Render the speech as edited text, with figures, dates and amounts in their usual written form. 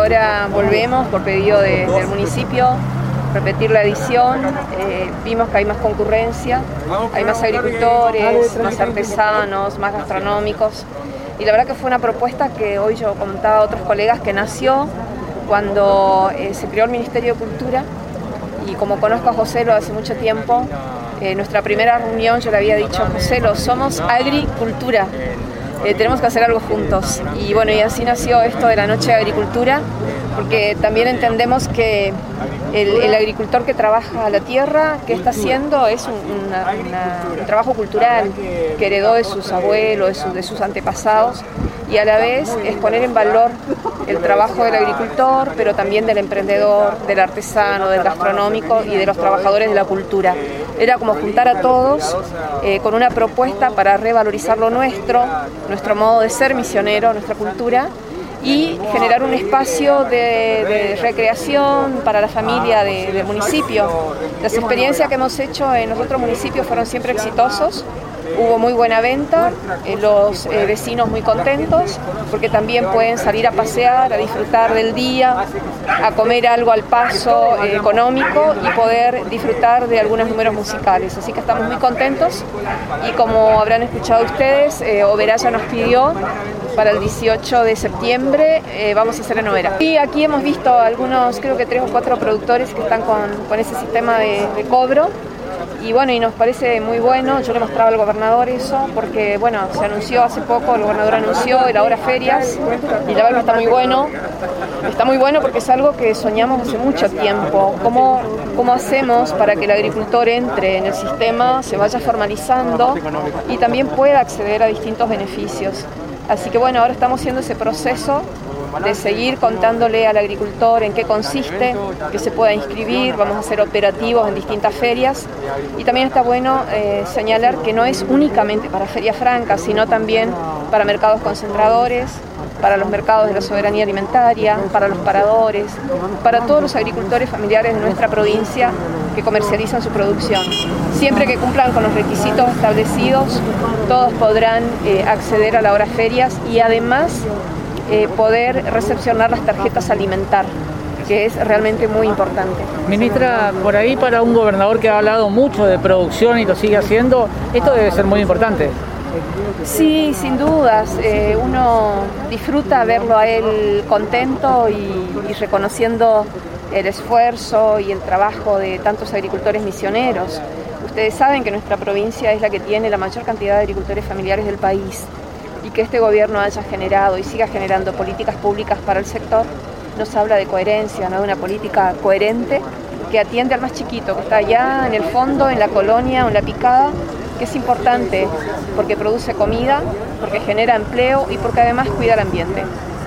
ahora volvemos por pedido del municipio, repetir la edición. Vimos que hay más concurrencia, hay más agricultores, más artesanos, más gastronómicos. Y la verdad que fue una propuesta que hoy yo comentaba a otros colegas que nació cuando se creó el Ministerio de Cultura. Y como conozco a Joselo hace mucho tiempo, nuestra primera reunión yo le había dicho: Joselo, somos agricultura, tenemos que hacer algo juntos. Y bueno, y así nació esto de la Noche de Agricultura, porque también entendemos que el agricultor que trabaja la tierra, que está haciendo, es un trabajo cultural que heredó de sus abuelos, de sus antepasados, y a la vez es poner en valor el trabajo del agricultor, pero también del emprendedor, del artesano, del gastronómico y de los trabajadores de la cultura. Era como juntar a todos con una propuesta para revalorizar lo nuestro modo de ser misionero, nuestra cultura, y generar un espacio de recreación para la familia del municipio. Las experiencias que hemos hecho en los otros municipios fueron siempre exitosos. Hubo muy buena venta, los vecinos muy contentos, porque también pueden salir a pasear, a disfrutar del día, a comer algo al paso económico y poder disfrutar de algunos números musicales. Así que estamos muy contentos y, como habrán escuchado ustedes, Oberaya nos pidió para el 18 de septiembre vamos a hacer en Overa. Y aquí hemos visto algunos, creo que 3 o 4 productores que están con ese sistema de cobro. Y bueno, y nos parece muy bueno. Yo le mostraba al gobernador eso, porque bueno, se anunció hace poco, el gobernador anunció el Ahora Ferias, y la verdad que está muy bueno. Está muy bueno porque es algo que soñamos hace mucho tiempo. ¿Cómo hacemos para que el agricultor entre en el sistema, se vaya formalizando y también pueda acceder a distintos beneficios? Así que bueno, ahora estamos haciendo ese proceso de seguir contándole al agricultor en qué consiste, que se pueda inscribir. Vamos a hacer operativos en distintas ferias, y también está bueno señalar que no es únicamente para Feria Franca, sino también para mercados concentradores, para los mercados de la soberanía alimentaria, para los paradores, para todos los agricultores familiares de nuestra provincia que comercializan su producción. Siempre que cumplan con los requisitos establecidos, todos podrán acceder a la Hora Ferias y además poder recepcionar las tarjetas alimentar, que es realmente muy importante. Ministra, por ahí, para un gobernador que ha hablado mucho de producción y lo sigue haciendo, esto debe ser muy importante. Sí, sin dudas. Uno disfruta verlo a él contento y reconociendo el esfuerzo y el trabajo de tantos agricultores misioneros. Ustedes saben que nuestra provincia es la que tiene la mayor cantidad de agricultores familiares del país, y que este gobierno haya generado y siga generando políticas públicas para el sector nos habla de coherencia, ¿no? De una política coherente que atiende al más chiquito, que está allá en el fondo, en la colonia o en la picada, que es importante porque produce comida, porque genera empleo y porque además cuida el ambiente.